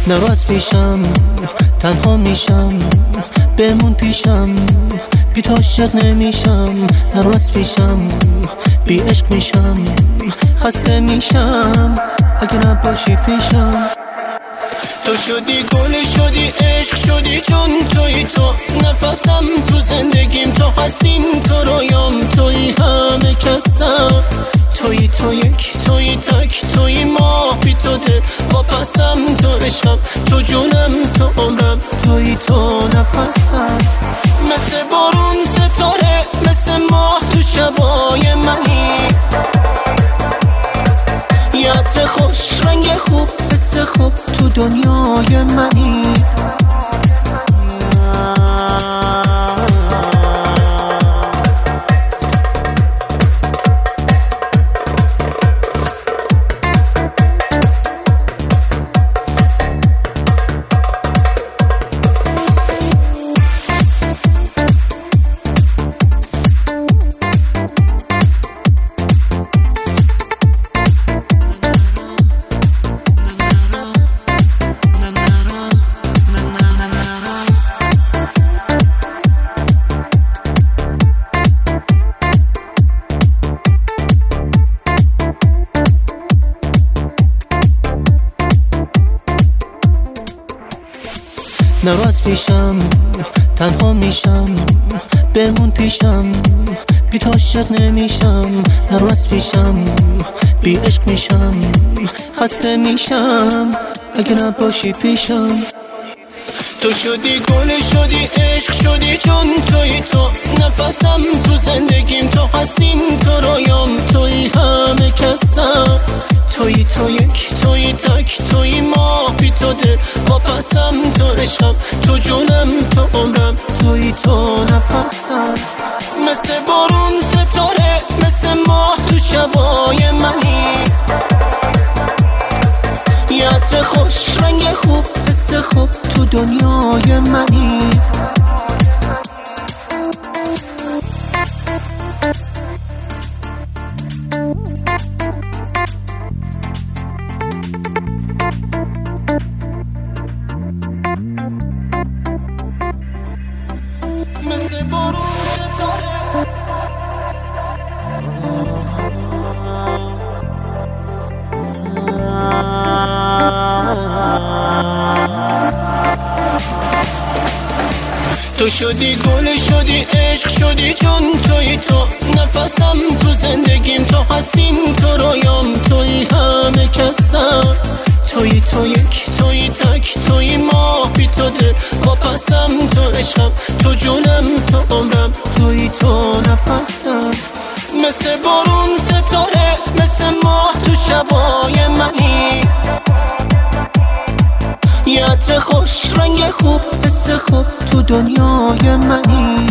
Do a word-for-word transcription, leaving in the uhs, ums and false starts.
نرو از پیشم، تنها میشم، بمون پیشم، بی تو عاشق نمیشم. نرو از پیشم، بی عشق میشم، خسته میشم اگه نباشی پیشم. تو شدی گل، شدی عشق، شدی چون توی تو نفسم، تو زندگیم تو هستین، تو رویام توی همه کسم. توی تو یک، توی تک، توی ماه بی تو دل واپسم. تو عشقم، تو جونم، تو عمرم، توی تو نفسم. مثل بارون ستاره، مثل ماه تو شبای منی، یه عطر خوش، رنگ خوب، حس خوب تو دنیای منی. نرو از پیشم، تنها میشم، بمون پیشم، بی تو عاشق نمیشم. نرو از پیشم، بی عشق میشم، خسته میشم اگه نباشی پیشم. تو شدی گل، شدی عشق، شدی چون توی تو نفسم، تو زندگیم تو هستین، تو رویام توی همه کسم. توی تو یک، توی تک، توی ماه بی تو دل واپسم. تو عشقم، تو جونم، تو عمرم، توی تو نفسم. مثل بارون ستاره، مثل ماه تو شبای منی، یه عطر خوش، رنگ خوب، حس خوب تو دنیای منی. مثل بارون ستاره، تو شدی گل، شدی عشق، شدی چون توی تو نفسم، تو زندگیم تو هستین، تو رویام توی همه کسم. توی تو یک، توی تک، توی ماه بی تو دل واپسم. تو عشقم، تو جونم، تو عمرم، توی تو نفسم. مثل بارون ستاره، مثل ماه تو شبای منی، یه عطر خوش، رنگ خوب، حس خوب تو دنیای منی.